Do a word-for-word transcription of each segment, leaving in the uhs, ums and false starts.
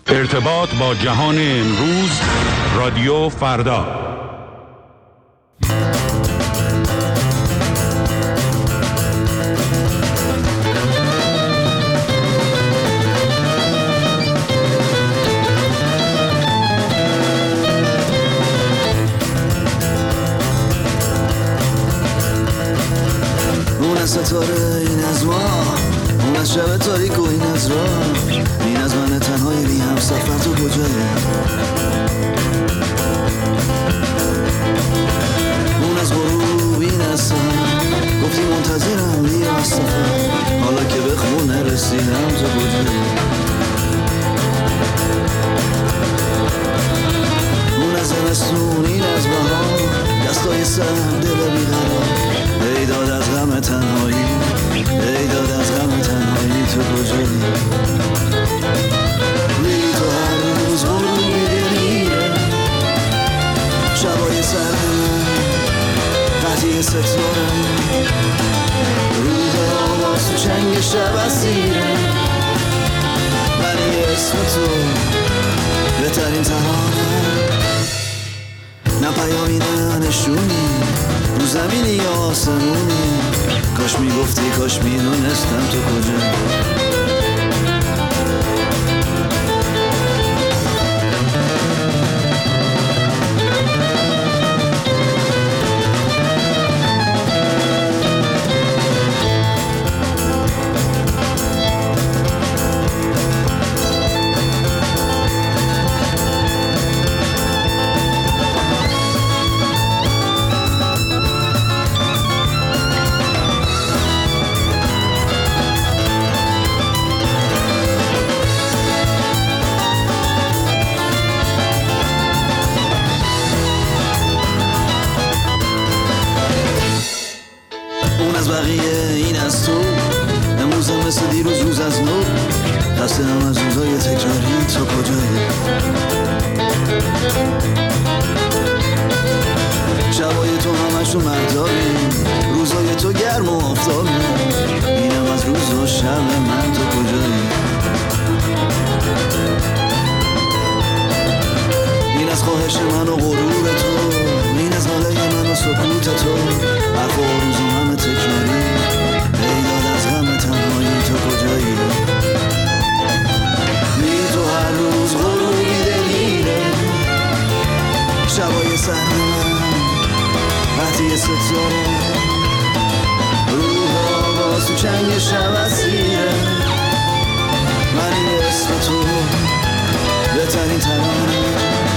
ارتباط با جهان امروز، رادیو فردا. اون از ستاره، این از ما، اون از شب تاریک و این از راه، این از من تنهایی بی هم سفر تو کجایی؟ اون از غروب، این از سهر، گفتی منتظرم بیا از سفر، حالا که به خونه رسیدم تو کجایی؟ اون از زمستون، این از بهار، دستای سر، دل بیقرار، ای داد از غم تنهایی، ای داد از غم تنهایی تو کجایی؟ بی تو هر روز غروبی دلیره، شبای سر من قطعی ستاره، روح آواز تو چنگ شب اسیره، ولی اسم تو بهترین ترانه، نه پیامی نه نشونی، رو زمینی یا آسمونی، کاش میگفتی کاش میدونستم تو کجایی؟ بقیه این از تو، امروز هم مثل دیروز روز از نو، خسته هم از روزای تکراری تو کجایی؟ شبای تو همشون مهتابی، روزای تو گرم و آفتابی، اینم از روز و شب من تو کجایی؟ این از خواهش من و غرور تو، این از ملای من و سکوت تو، حرف و روز و همه تکراری، ای داد از غم تنهایی تو کجایی؟ بی تو هر روز غروبی دلیره، شبای سر من قطعی ستاره، روح آواز تو چنگ شب اسیره، ولی اسم تو بهترین ترانه.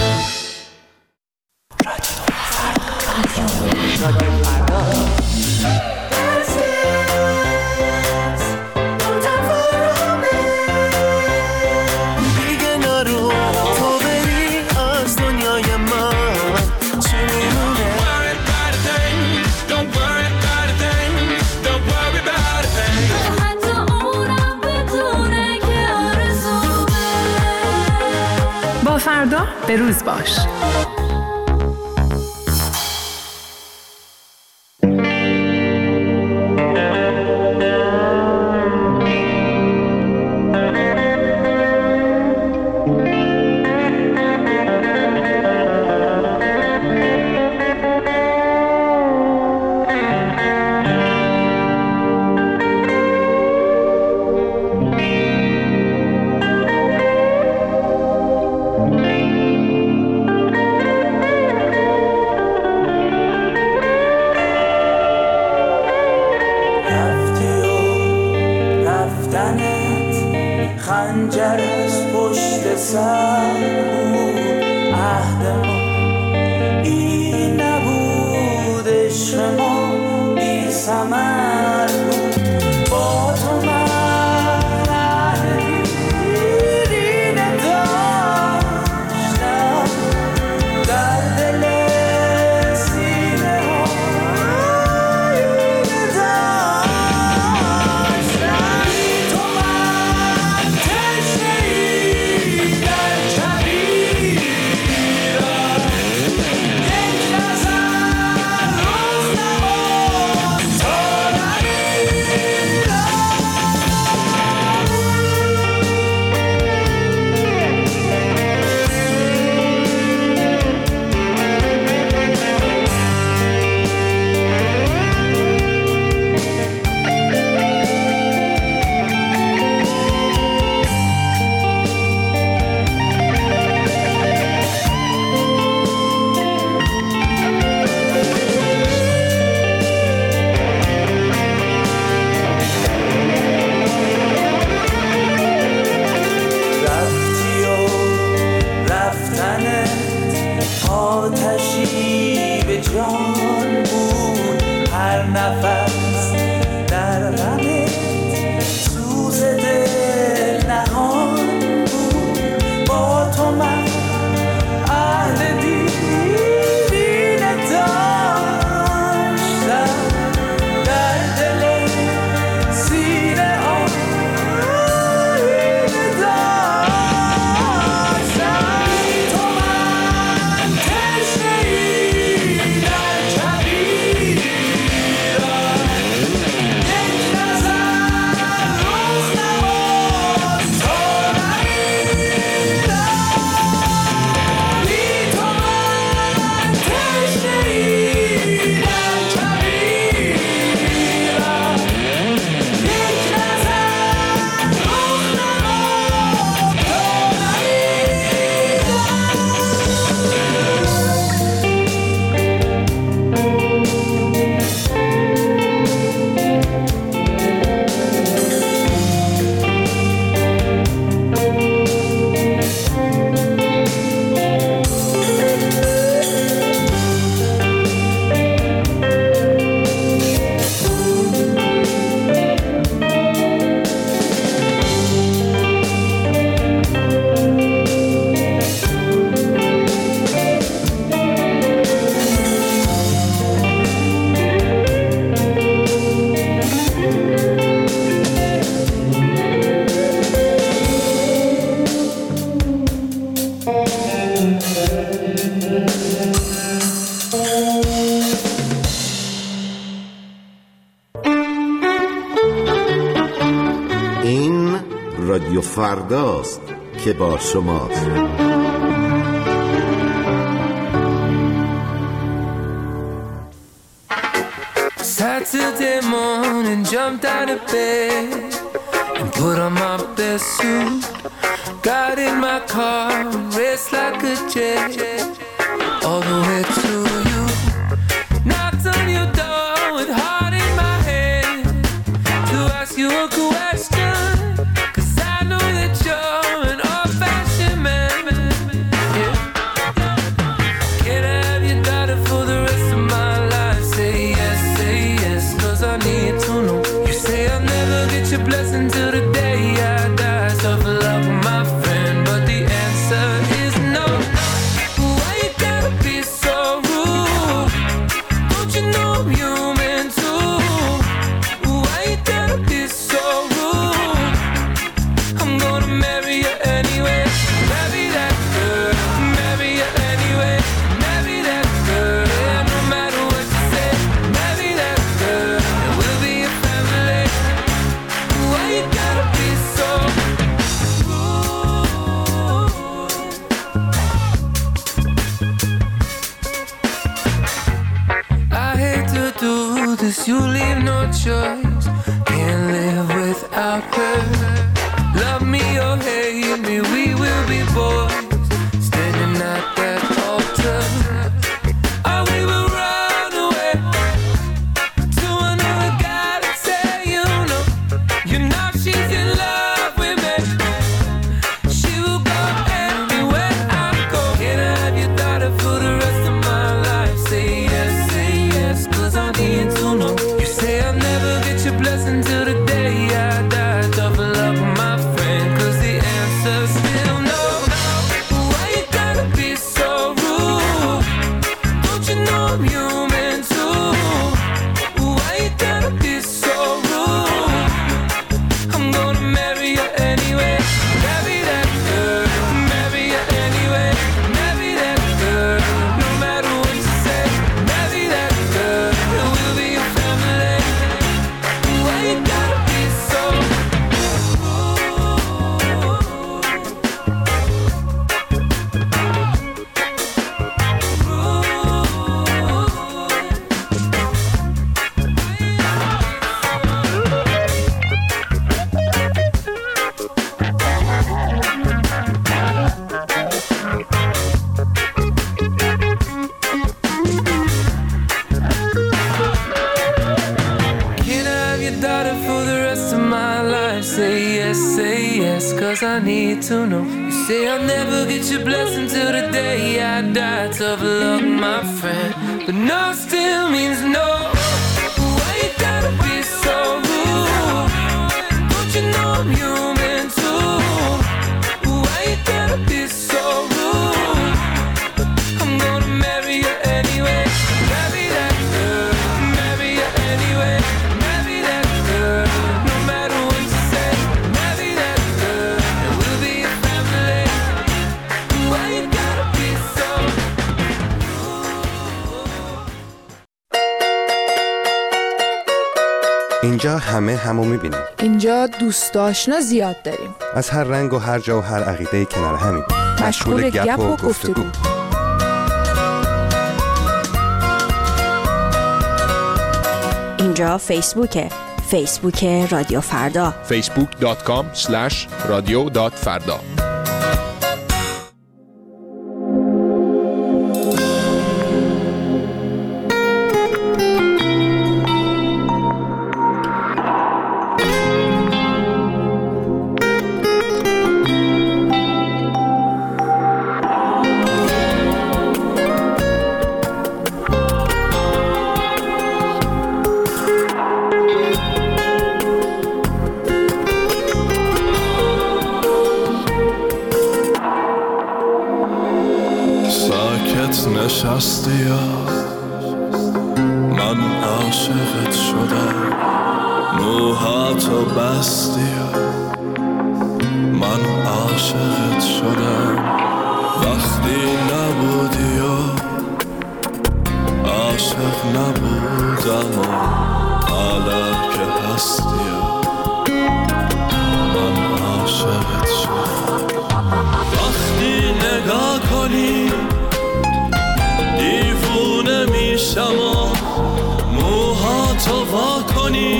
با فردا به روز باش. خنجر از پشت سر بود، عهد ما این نبود، عشق ما بی ثمر بود، با تو من عهد دیرینه داشتم در دل سینه ها، آینه داشتم تو من تشنه‌ای در کبیرم، یک نظر روز نماز تا نمیرم. فرداست که با شماست. Saturday morning, jumped out of bed and put on my best suit. Got in my car, raced like a jet all the way to you. Knocked on your door with heart in my head to ask you a question, 'cause I know that you're an old-fashioned man. Yeah. Can I have your daughter for the rest of my life? Say yes, say yes, 'cause I need to know. You say I'll never get your blessing till the day I die. Tough luck, my friend, but the answer is no. Why you gotta be so rude? Don't you know I'm human too? Why you gotta be so rude? I'm gonna marry you anyway. Marry that girl, marry you anyway. Marry that girl, yeah, no matter what you say. Marry that girl, and we'll be a family. Why you gotta be so rude? I hate to do this, you leave no choice. Can't live without her. Love me or hate me, we will be boys standing at that altar. Or we will run away to another guy to say, you know, you know she's in love with me. She will go everywhere I go. Can I have your daughter for the rest of my life? Say yes, say yes, 'cause I need to know. You say I'll never get your blessing till the day I die. Tough luck, my friend, 'cause the answer's still no. Why you gotta be so rude? Don't you know I'm human too? Why you gotta be so rude? I'm gonna marry you anyway. Marry that girl, marry you anyway. Marry that girl, no matter what you say. Marry that girl, and we'll be a family. Why you gotta be so rude? Can I have your daughter for the rest of my life? Say yes, say yes, 'cause I need to know. You say I'll never get your blessing till the day I die. Tough luck, my friend, but no still means no. Why you gotta be so rude? Don't you know I'm human too? Why you gotta be so rude? I'm gonna marry you anyway. Marry that girl, marry you anyway. Marry that girl, no matter what you say. Marry that girl, and we'll be a family. Why you gotta be so اینجا همه همو میبینیم. اینجا دوست آشنا زیاد داریم. از هر رنگ و هر جا و هر عقیده کنار همیم. مشغول گپ و گفتگو. اینجا فیسبوکه. فیسبوک رادیو فردا. فیسبوک دات کام اسلش رادیو دات فردا. نشستی یا من عاشقت شدم، موهاتو بستی یا من عاشقت شدم، وقتی نبودی و عاشق نبودم و حالا که هستی یا من عاشقت عاشقت شدم. وقتی نگاه کنی دیوونه میشم و موهاتو وا کنی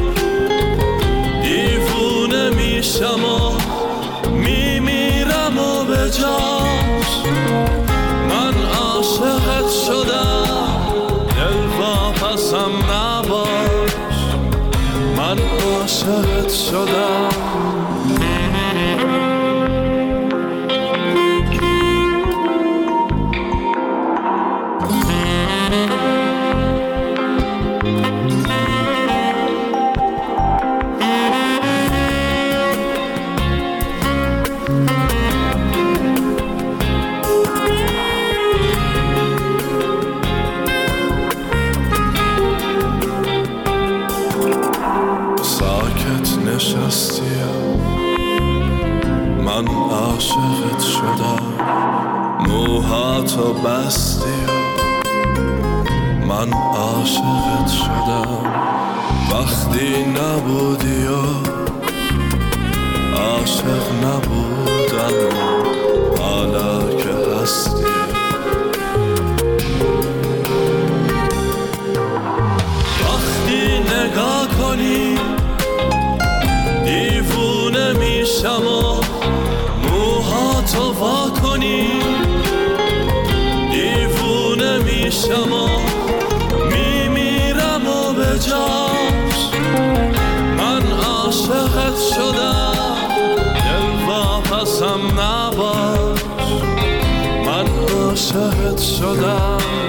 دیوونه میشم و میمیرم و به جاش من عاشقت شدم. دل واپسم نباش من عاشقت شدم. من عاشقت شدم. موهاتو بستی من عاشقت شدم. وقتی نبودی و عاشق نبودم حالا که هستی وقتی نگاه کنی دیوونه میشم و موهاتو وا کنی دیوونه میشم و میمیرم و به جاش من عاشقت شدم. دل واپسم نباش من عاشقت شدم.